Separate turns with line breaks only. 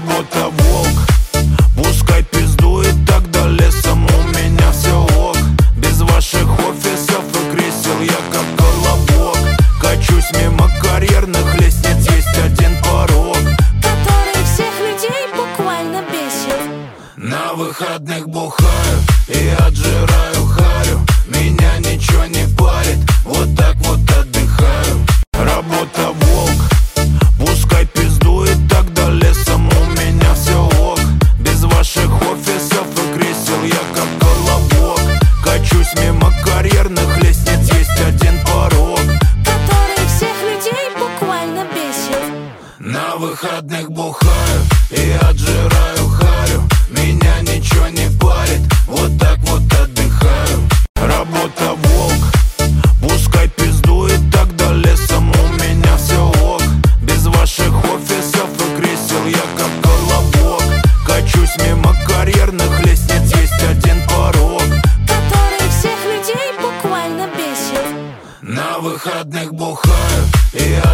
Работа волк, пускай пиздует тогда лесом, у меня все ок. Без ваших офисов и кресел я как колобок. Качусь мимо карьерных лестниц, есть один порог,
который всех людей буквально бесит.
на выходных бухаю и отжираю харю, меня ничего не парит, вот так вот отдыхаю. Работа волк, пускай пиздует тогда лесом, у меня все ок. Без ваших офисов и кресел я как колобок. Качусь мимо карьерных лестниц, есть один порог,
который всех людей буквально бесит.
на выходных бухаю и отжираю харю, меня ничего не парит, вот так вот отдыхаю. Работа волк, пускай пиздует тогда лесом, у меня все ок. Без ваших офисов и кресел я как колобок. Качусь мимо карьерных лестниц, есть один порог,
который всех людей буквально бесит.
на выходных бухаю и